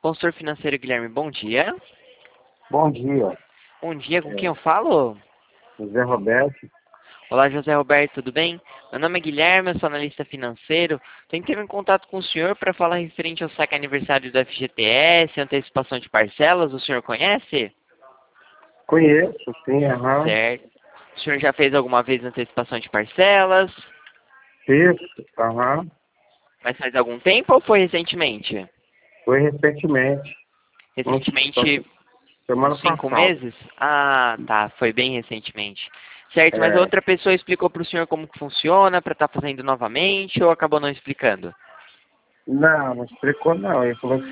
Consultor financeiro Guilherme, bom dia. Bom dia, Bom dia, com quem eu falo? José Roberto. Olá, José Roberto, tudo bem? Meu nome é Guilherme, eu sou analista financeiro. Estou entrando em contato com o senhor para falar referente ao saque aniversário do FGTS, antecipação de parcelas. O senhor conhece? Conheço, sim, aham. Certo. O senhor já fez alguma vez antecipação de parcelas? Isso, aham. Mas faz algum tempo ou foi recentemente? Foi recentemente, Recentemente, semana uns 5 passada. meses? Ah, tá, foi bem recentemente. Certo, mas a É, outra pessoa explicou para o senhor como que funciona, para estar fazendo novamente, ou acabou não explicando? não explicou não. Ele falou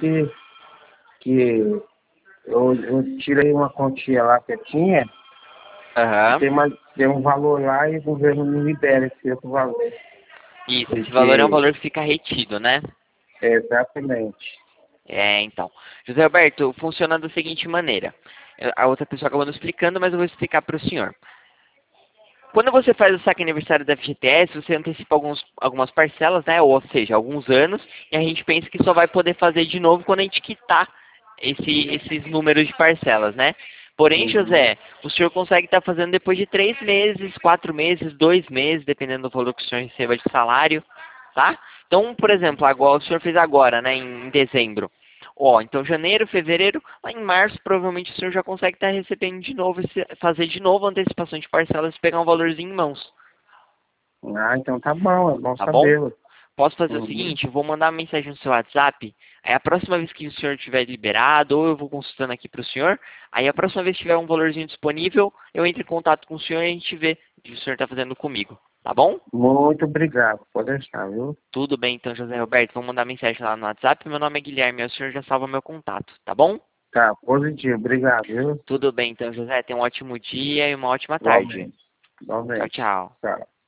que eu tirei uma quantia lá que eu tinha, e Aham. tem um valor lá e o governo me libera esse outro valor. Isso, esse valor é um Porque, valor que fica retido, né? exatamente. É, então. José Alberto, funciona da seguinte maneira. A outra pessoa acabou não explicando, mas eu vou explicar para o senhor. Quando você faz o saque aniversário da FGTS, você antecipa algumas parcelas, né? Ou seja, alguns anos, e a gente pensa que só vai poder fazer de novo quando a gente quitar esses números de parcelas, né? Porém, Uhum. José, o senhor consegue estar fazendo depois de 3 meses, 4 meses, 2 meses, dependendo do valor que o senhor receba de salário, tá? Então, por exemplo, agora o senhor fez agora, né, em dezembro. Ó, então janeiro, fevereiro, lá em março, provavelmente o senhor já consegue estar recebendo de novo, fazer de novo a antecipação de parcelas e pegar um valorzinho em mãos, Ah, então tá bom, é bom tá bom? saber. Posso fazer o Uhum. seguinte, eu vou mandar uma mensagem no seu WhatsApp, aí a próxima vez que o senhor tiver liberado, ou eu vou consultando aqui para o senhor, aí a próxima vez que tiver um valorzinho disponível, eu entro em contato com o senhor e a gente vê o que o senhor está fazendo comigo, tá bom? Muito obrigado, pode deixar, viu? Tudo bem, então, José Roberto, vou mandar mensagem lá no WhatsApp, meu nome é Guilherme, aí o senhor já salva meu contato, tá bom? Tá, positivo, obrigado, viu? Tudo bem, então, José, tenha um ótimo dia e uma ótima tarde. Igualmente. Tchau, Igualmente. tchau. Tchau.